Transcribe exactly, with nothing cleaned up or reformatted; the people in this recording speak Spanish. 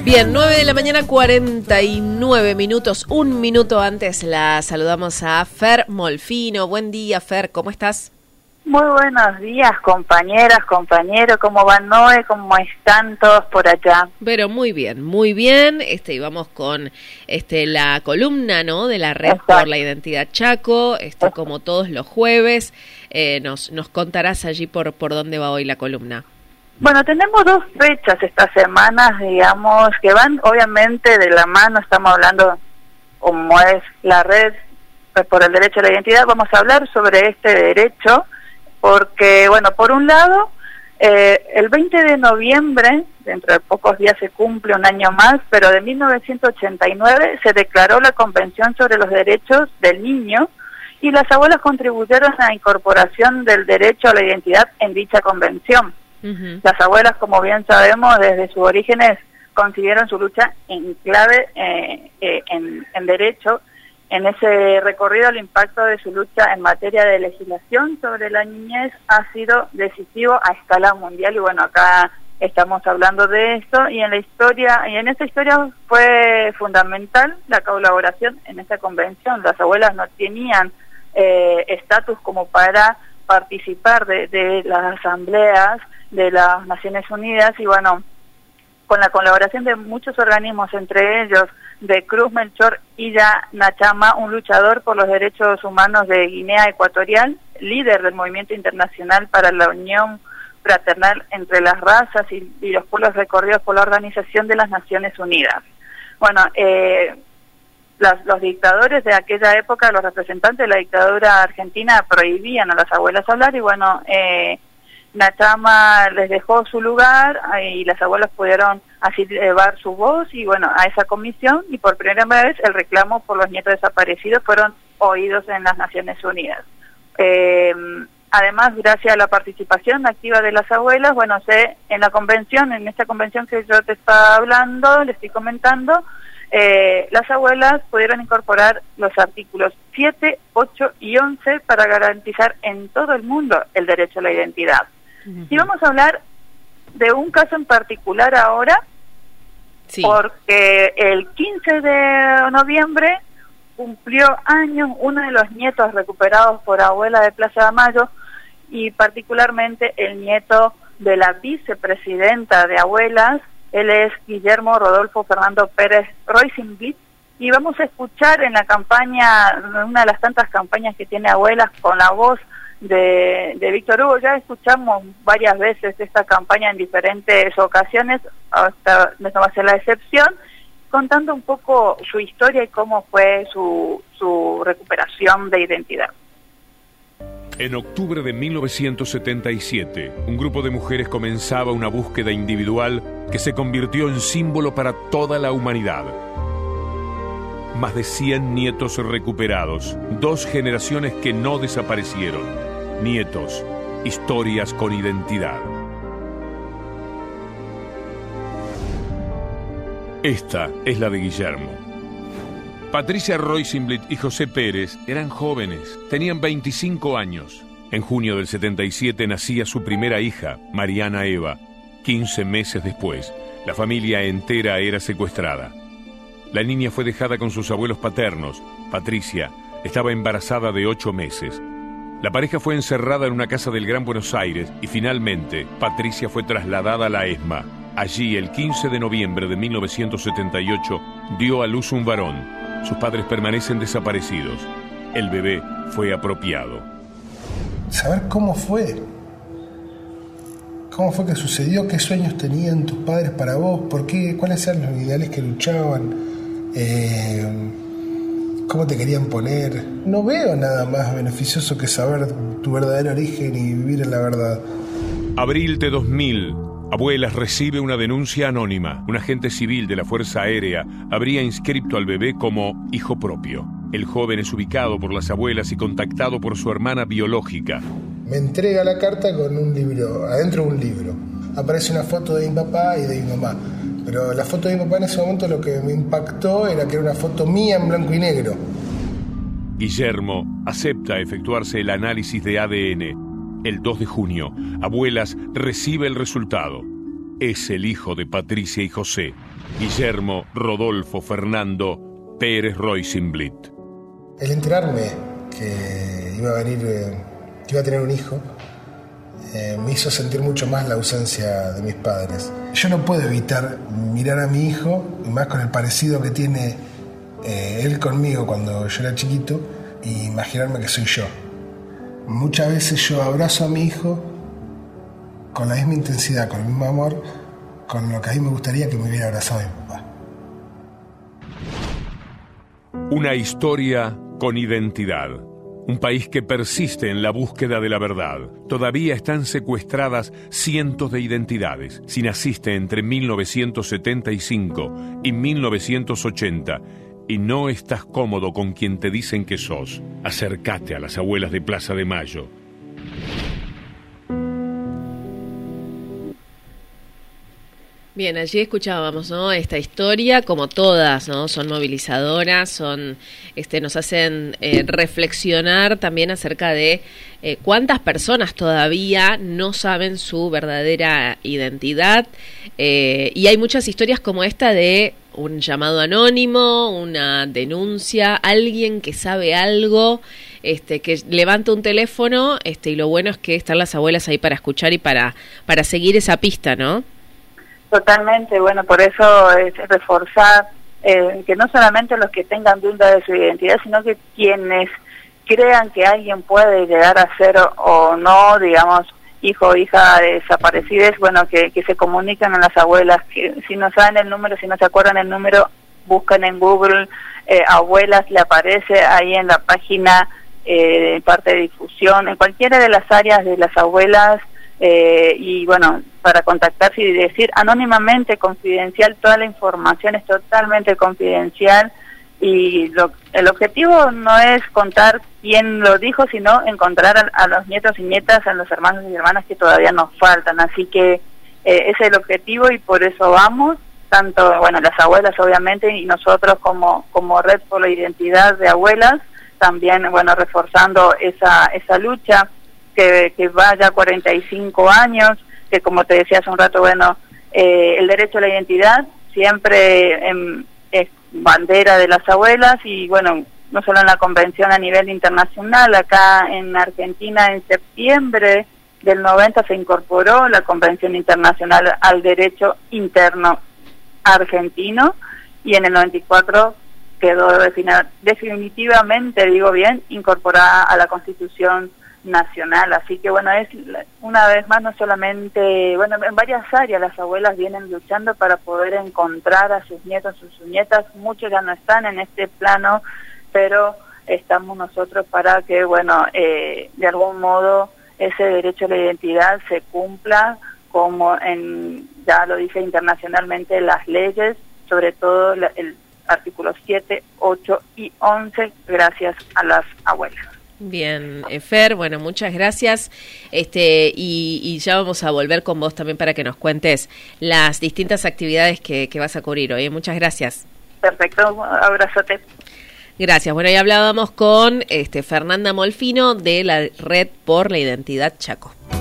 Bien, nueve de la mañana, cuarenta y nueve minutos. Un minuto antes la saludamos a Fer Molfino. Buen día, Fer, ¿cómo estás? Muy buenos días, compañeras, compañeros. ¿Cómo van, Noé? ¿Cómo están todos por allá? Pero muy bien, muy bien. Este, y vamos con este la columna, ¿no? De la Red Exacto. por la Identidad Chaco. Este, como todos los jueves, eh, nos nos contarás allí por por dónde va hoy la columna. Bueno, tenemos dos fechas estas semanas, digamos, que van obviamente de la mano. Estamos hablando, como es la Red por el Derecho a la Identidad, vamos a hablar sobre este derecho, porque, bueno, por un lado, eh, el veinte de noviembre, dentro de pocos días se cumple un año más, pero de mil novecientos ochenta y nueve se declaró la Convención sobre los Derechos del Niño, y las abuelas contribuyeron a la incorporación del derecho a la identidad en dicha convención. Uh-huh. Las abuelas, como bien sabemos, desde sus orígenes consiguieron su lucha en clave eh, eh, en, en derecho. En ese recorrido, el impacto de su lucha en materia de legislación sobre la niñez ha sido decisivo a escala mundial, y bueno, acá estamos hablando de esto, y en la historia, y en esa historia fue fundamental la colaboración en esta convención. Las abuelas no tenían estatus eh, como para participar de, de las asambleas de las Naciones Unidas, y bueno, con la colaboración de muchos organismos, entre ellos de Cruz Melchor Illa Nachama, un luchador por los derechos humanos de Guinea Ecuatorial, líder del movimiento internacional para la unión fraternal entre las razas y, y los pueblos recorridos por la Organización de las Naciones Unidas. Bueno, eh, las, los dictadores de aquella época, los representantes de la dictadura argentina, prohibían a las abuelas hablar, y bueno, eh, Nachama les dejó su lugar y las abuelas pudieron así llevar su voz y bueno a esa comisión, y por primera vez el reclamo por los nietos desaparecidos fueron oídos en las Naciones Unidas. Eh, además, gracias a la participación activa de las abuelas, bueno, se en la convención, en esta convención que yo te estaba hablando, le estoy comentando, eh, las abuelas pudieron incorporar los artículos siete, ocho y once para garantizar en todo el mundo el derecho a la identidad. Uh-huh. Y vamos a hablar de un caso en particular ahora, sí, porque el quince de noviembre cumplió años uno de los nietos recuperados por abuela de Plaza de Mayo, y particularmente el nieto de la vicepresidenta de abuelas. Él es Guillermo Rodolfo Fernando Pérez Roisenblit, y vamos a escuchar en la campaña, una de las tantas campañas que tiene abuelas, con la voz de, de Víctor Hugo. Ya escuchamos varias veces esta campaña en diferentes ocasiones, hasta no va a ser la excepción, contando un poco su historia y cómo fue su, su recuperación de identidad. En octubre de mil novecientos setenta y siete, un grupo de mujeres comenzaba una búsqueda individual que se convirtió en símbolo para toda la humanidad. Más de cien nietos recuperados, dos generaciones que no desaparecieron. Nietos, historias con identidad. Esta es la de Guillermo. Patricia Roisenblit y José Pérez eran jóvenes, tenían veinticinco años. En junio del setenta y siete nacía su primera hija, Mariana Eva. quince meses después, la familia entera era secuestrada. La niña fue dejada con sus abuelos paternos. Patricia estaba embarazada de ocho meses. La pareja fue encerrada en una casa del Gran Buenos Aires y finalmente Patricia fue trasladada a la ESMA. Allí, el quince de noviembre de mil novecientos setenta y ocho, dio a luz un varón. Sus padres permanecen desaparecidos. El bebé fue apropiado. Saber cómo fue. ¿Cómo fue que sucedió? ¿Qué sueños tenían tus padres para vos? ¿Por qué? ¿Cuáles eran los ideales que luchaban? Eh, ¿Cómo te querían poner? No veo nada más beneficioso que saber tu verdadero origen y vivir en la verdad. Abril de dos mil. Abuelas recibe una denuncia anónima. Un agente civil de la Fuerza Aérea habría inscripto al bebé como hijo propio. El joven es ubicado por las abuelas y contactado por su hermana biológica. Me entrega la carta con un libro, adentro de un libro. Aparece una foto de mi papá y de mi mamá. Pero la foto de mi papá en ese momento lo que me impactó era que era una foto mía en blanco y negro. Guillermo acepta efectuarse el análisis de A D N. El dos de junio, Abuelas recibe el resultado. es el hijo de Patricia y José, Guillermo Rodolfo Fernando Pérez Roysenblit. El enterarme que iba a venir, eh, que iba a tener un hijo, eh, me hizo sentir mucho más la ausencia de mis padres. Yo no puedo evitar mirar a mi hijo, y más con el parecido que tiene eh, él conmigo cuando yo era chiquito, y imaginarme que soy yo. Muchas veces yo abrazo a mi hijo con la misma intensidad, con el mismo amor, con lo que a mí me gustaría que me hubiera abrazado mi papá. Una historia con identidad. Un país que persiste en la búsqueda de la verdad. Todavía están secuestradas cientos de identidades. Si naciste entre mil novecientos setenta y cinco y mil novecientos ochenta y no estás cómodo con quien te dicen que sos, acércate a las abuelas de Plaza de Mayo. Bien, allí escuchábamos, ¿no? Esta historia, como todas, ¿no? Son movilizadoras, son, este, nos hacen eh, reflexionar también acerca de eh, cuántas personas todavía no saben su verdadera identidad, eh, y hay muchas historias como esta de un llamado anónimo, una denuncia, alguien que sabe algo, este, que levanta un teléfono, este, y lo bueno es que están las abuelas ahí para escuchar y para, para seguir esa pista, ¿no? Totalmente, bueno, por eso es reforzar eh, que no solamente los que tengan duda de su identidad, sino que quienes crean que alguien puede llegar a ser o, o no, digamos, hijo o hija de desaparecidos, bueno, que, que se comuniquen a las abuelas, que si no saben el número, si no se acuerdan el número, buscan en Google, eh, abuelas, le aparece ahí en la página eh, de parte de difusión, en cualquiera de las áreas de las abuelas. Eh, y bueno, para contactarse y decir anónimamente, confidencial, toda la información es totalmente confidencial, y lo, el objetivo no es contar quién lo dijo, sino encontrar a, a los nietos y nietas, a los hermanos y hermanas que todavía nos faltan, así que eh, ese es el objetivo y por eso vamos, tanto, bueno, las abuelas obviamente y nosotros como, como Red por la Identidad de Abuelas, también, bueno, reforzando esa, esa lucha que, que va ya cuarenta y cinco años, que como te decía hace un rato, bueno, eh, el derecho a la identidad siempre eh, es bandera de las abuelas y bueno, no solo en la convención a nivel internacional, acá en Argentina en septiembre del noventa se incorporó la Convención Internacional al Derecho Interno Argentino y en el noventa y cuatro quedó definitivamente, digo bien, incorporada a la Constitución Nacional, así que bueno, es una vez más no solamente, bueno, en varias áreas las abuelas vienen luchando para poder encontrar a sus nietos o sus nietas, muchos ya no están en este plano, pero estamos nosotros para que, bueno, eh, de algún modo ese derecho a la identidad se cumpla como en, ya lo dice internacionalmente las leyes, sobre todo la, el artículo siete, ocho y once, gracias a las abuelas. Bien, Fer, bueno, muchas gracias, este y, y ya vamos a volver con vos también para que nos cuentes las distintas actividades que, que vas a cubrir hoy. Muchas gracias. Perfecto, abrazote. Gracias. Bueno, ya hablábamos con este Fernanda Molfino de la Red por la Identidad Chaco.